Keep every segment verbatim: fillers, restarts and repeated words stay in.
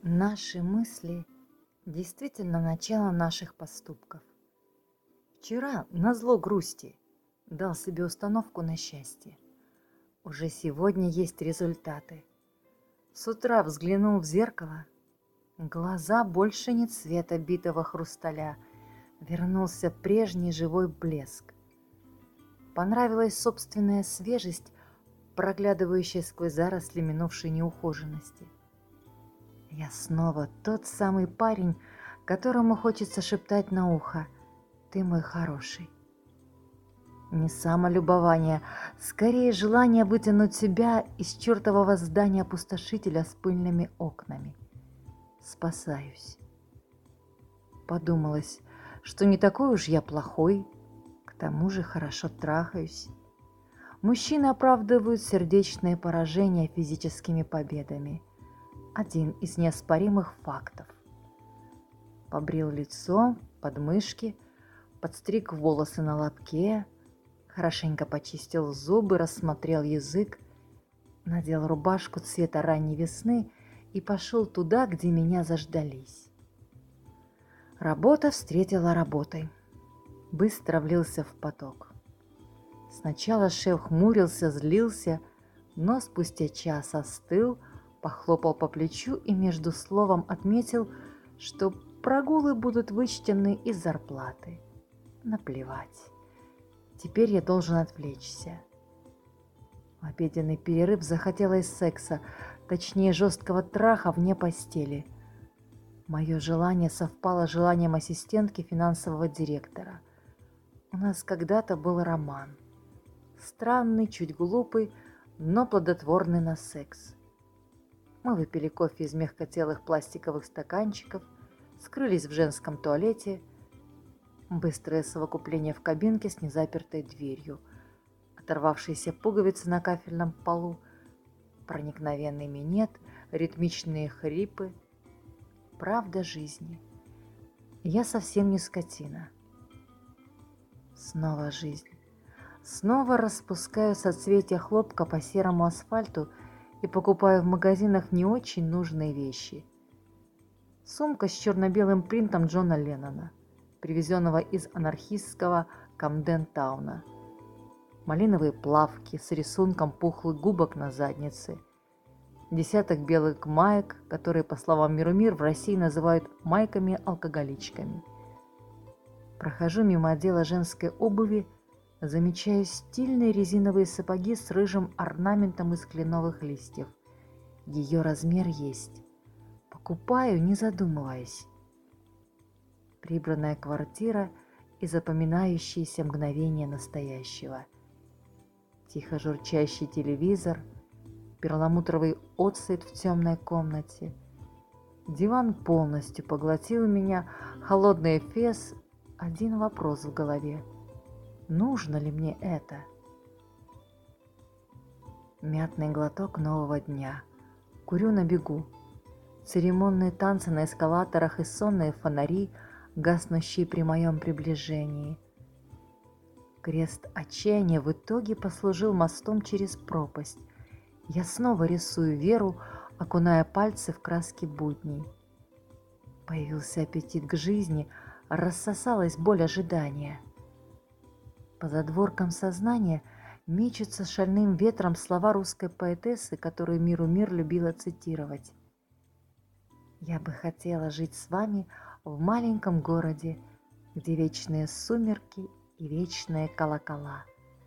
Наши мысли действительно начало наших поступков. Вчера, назло грусти, дал себе установку на счастье. Уже сегодня есть результаты. С утра взглянул в зеркало. Глаза больше не цвета битого хрусталя. Вернулся прежний живой блеск. Понравилась собственная свежесть, проглядывающая сквозь заросли минувшей неухоженности. Я снова тот самый парень, которому хочется шептать на ухо: «Ты мой хороший». Не самолюбование, скорее желание вытянуть себя из чертового здания-опустошителя с пыльными окнами. Спасаюсь. Подумалось, что не такой уж я плохой, к тому же хорошо трахаюсь. Мужчины оправдывают сердечные поражения физическими победами. Один из неоспоримых фактов. Побрил лицо, подмышки, подстриг волосы на лобке, хорошенько почистил зубы, рассмотрел язык, надел рубашку цвета ранней весны и пошел туда, где меня заждались. Работа встретила работой. Быстро влился в поток. Сначала шеф хмурился, злился, но спустя час остыл, похлопал по плечу и между словом отметил, что прогулы будут вычтены из зарплаты. Наплевать. Теперь я должен отвлечься. В обеденный перерыв захотелось секса, точнее жесткого траха вне постели. Мое желание совпало с желанием ассистентки финансового директора. У нас когда-то был роман. Странный, чуть глупый, но плодотворный на секс. Мы выпили кофе из мягкотелых пластиковых стаканчиков, скрылись в женском туалете. Быстрое совокупление в кабинке с незапертой дверью, оторвавшиеся пуговицы на кафельном полу, проникновенный минет, ритмичные хрипы. Правда жизни. Я совсем не скотина. Снова жизнь. Снова распускаю соцветия хлопка по серому асфальту и покупаю в магазинах не очень нужные вещи. Сумка с черно-белым принтом Джона Леннона, привезенного из анархистского Камден-тауна. Малиновые плавки с рисунком пухлых губок на заднице. Десяток белых маек, которые, по словам Миру-Мир, в России называют майками-алкоголичками. Прохожу мимо отдела женской обуви, замечаю стильные резиновые сапоги с рыжим орнаментом из кленовых листьев. Ее размер есть. Покупаю, не задумываясь. Прибранная квартира и запоминающиеся мгновения настоящего. Тихо журчащий телевизор, перламутровый отсвет в темной комнате. Диван полностью поглотил меня, холодный эфес, один вопрос в голове. Нужно ли мне это? Мятный глоток нового дня. Курю на бегу. Церемонные танцы на эскалаторах и сонные фонари, гаснущие при моем приближении. Крест отчаяния в итоге послужил мостом через пропасть. Я снова рисую Веру, окуная пальцы в краски будней. Появился аппетит к жизни, рассосалась боль ожидания. По задворкам сознания мечутся шальным ветром слова русской поэтессы, которую Миру-Мир любила цитировать. «Я бы хотела жить с вами в маленьком городе, где вечные сумерки и вечные колокола».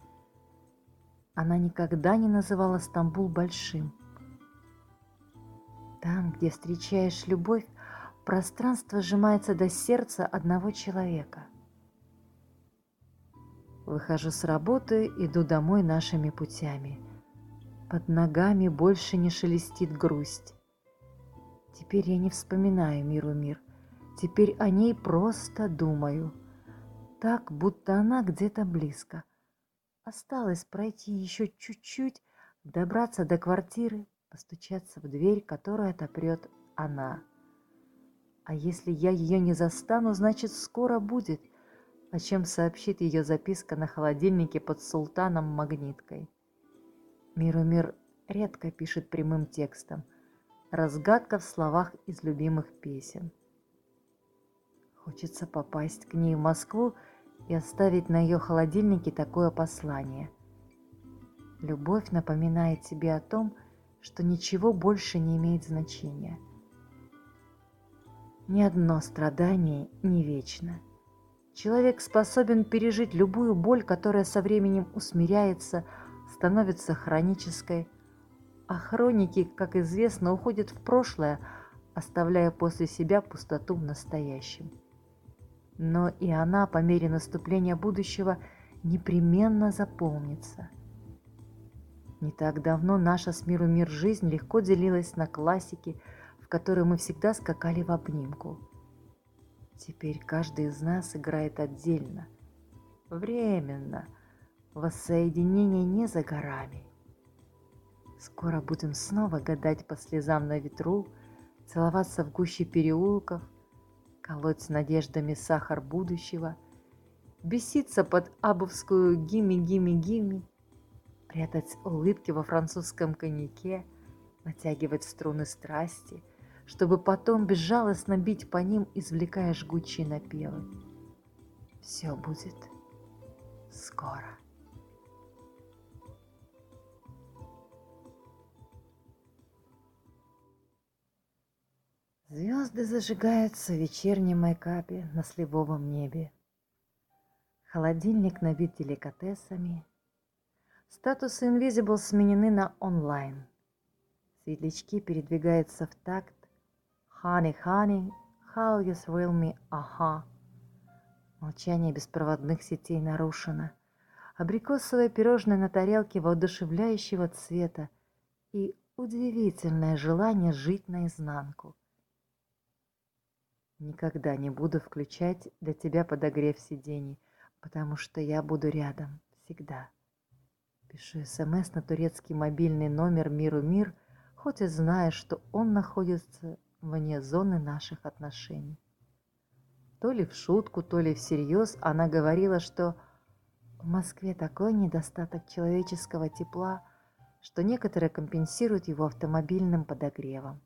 Она никогда не называла Стамбул большим. Там, где встречаешь любовь, пространство сжимается до сердца одного человека. Выхожу с работы, иду домой нашими путями. Под ногами больше не шелестит грусть. Теперь я не вспоминаю Миру-Мир. Теперь о ней просто думаю. Так, будто она где-то близко. Осталось пройти еще чуть-чуть, добраться до квартиры, постучаться в дверь, которую отопрет она. А если я ее не застану, значит, скоро будет, о чем сообщит ее записка на холодильнике под султаном магниткой. Миру-Мир редко пишет прямым текстом, разгадка в словах из любимых песен. Хочется попасть к ней в Москву и оставить на ее холодильнике такое послание. Любовь напоминает тебе о том, что ничего больше не имеет значения. Ни одно страдание не вечно. Человек способен пережить любую боль, которая со временем усмиряется, становится хронической, а хроники, как известно, уходят в прошлое, оставляя после себя пустоту в настоящем. Но и она по мере наступления будущего непременно заполнится. Не так давно наша с миру мир жизнь легко делилась на классики, в которые мы всегда скакали в обнимку. Теперь каждый из нас играет отдельно, временно, воссоединение не за горами. Скоро будем снова гадать по слезам на ветру, целоваться в гуще переулков, колоть с надеждами сахар будущего, беситься под абовскую «гимми-гимми-гимми», прятать улыбки во французском коньяке, натягивать струны страсти, чтобы потом безжалостно бить по ним, извлекая жгучие напевы. Все будет скоро. Звезды зажигаются в вечернем майкапе на сливовом небе. Холодильник набит деликатесами. Статусы Invisible сменены на онлайн. Светлячки передвигаются в такт. Honey, honey, how you thrill me, ага. Молчание беспроводных сетей нарушено. Абрикосовое пирожное на тарелке воодушевляющего цвета и удивительное желание жить наизнанку. Никогда не буду включать для тебя подогрев сидений, потому что я буду рядом всегда. Пишу СМС на турецкий мобильный номер «Миру мир», хоть и зная, что он находится вне зоны наших отношений. То ли в шутку, то ли всерьез она говорила, что в Москве такой недостаток человеческого тепла, что некоторые компенсируют его автомобильным подогревом.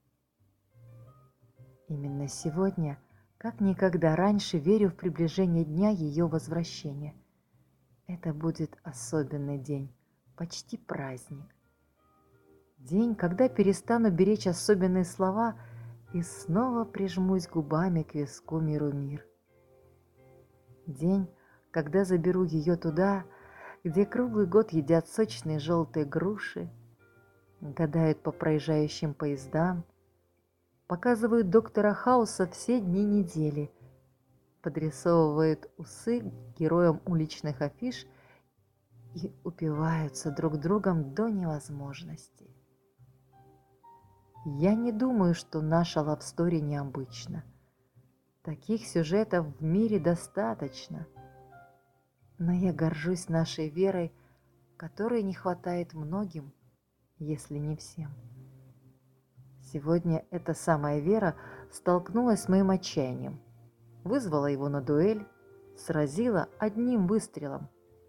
Именно сегодня, как никогда раньше, верю в приближение дня ее возвращения. Это будет особенный день, почти праздник. День, когда перестану беречь особенные слова и снова прижмусь губами к виску «Миру мир». День, когда заберу ее туда, где круглый год едят сочные желтые груши, гадают по проезжающим поездам, показывают доктора Хауса все дни недели, подрисовывают усы героям уличных афиш и упиваются друг другом до невозможности. Я не думаю, что наша лавстори необычна. Таких сюжетов в мире достаточно. Но я горжусь нашей верой, которой не хватает многим, если не всем. Сегодня эта самая вера столкнулась с моим отчаянием, вызвала его на дуэль, сразила одним выстрелом.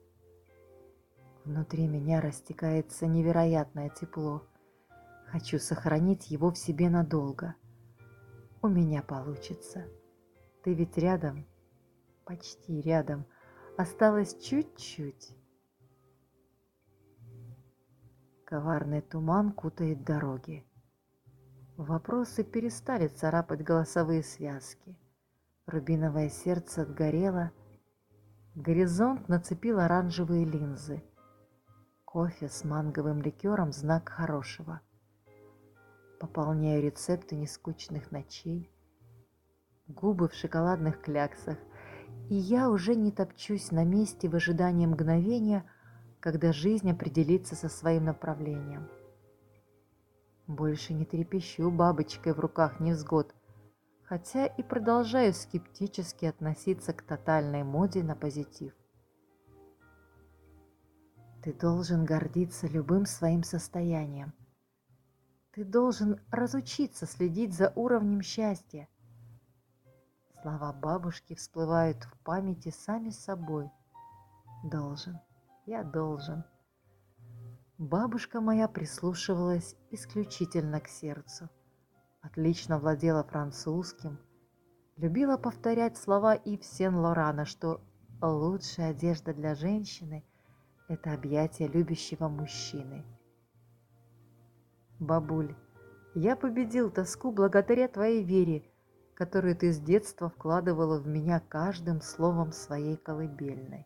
Внутри меня растекается невероятное тепло. Хочу сохранить его в себе надолго. У меня получится. Ты ведь рядом, почти рядом. Осталось чуть-чуть. Коварный туман кутает дороги. Вопросы перестали царапать голосовые связки. Рубиновое сердце отгорело. Горизонт нацепил оранжевые линзы. Кофе с манговым ликером – знак хорошего. Пополняю рецепты нескучных ночей. Губы в шоколадных кляксах. И я уже не топчусь на месте в ожидании мгновения, когда жизнь определится со своим направлением. Больше не трепещу бабочкой в руках невзгод, хотя и продолжаю скептически относиться к тотальной моде на позитив. Ты должен гордиться любым своим состоянием. Ты должен разучиться следить за уровнем счастья. Слова бабушки всплывают в памяти сами собой. Должен, я должен. Бабушка моя прислушивалась исключительно к сердцу, отлично владела французским, любила повторять слова Ив Сен-Лорана, что лучшая одежда для женщины – это объятие любящего мужчины. Бабуль, я победил тоску благодаря твоей вере, которую ты с детства вкладывала в меня каждым словом своей колыбельной.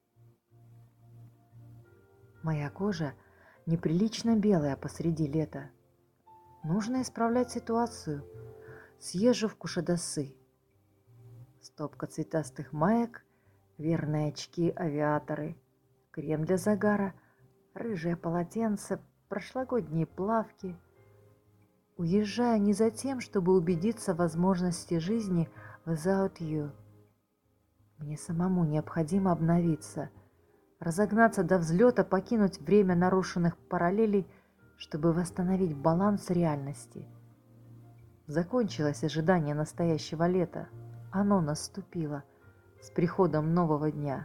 Моя кожа неприлично белая посреди лета. Нужно исправлять ситуацию. Съезжу в Кушадасы. Стопка цветастых маек, верные очки-авиаторы, крем для загара, рыжее полотенце, прошлогодние плавки. Уезжаю не за тем, чтобы убедиться в возможности жизни without you. Мне самому необходимо обновиться, разогнаться до взлета, покинуть время нарушенных параллелей, чтобы восстановить баланс реальности. Закончилось ожидание настоящего лета. Оно наступило с приходом нового дня.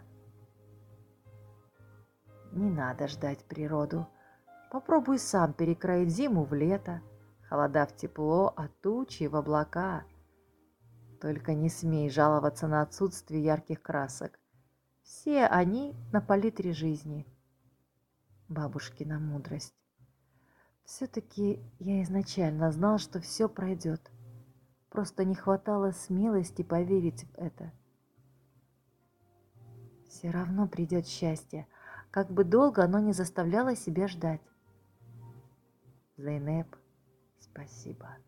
Не надо ждать природу. Попробуй сам перекроить зиму в лето, холода в тепло, а тучи в облака. Только не смей жаловаться на отсутствие ярких красок. Все они на палитре жизни. Бабушкина мудрость. Все-таки я изначально знал, что все пройдет. Просто не хватало смелости поверить в это. Все равно придет счастье, как бы долго оно не заставляло себя ждать. Зейнеп, спасибо.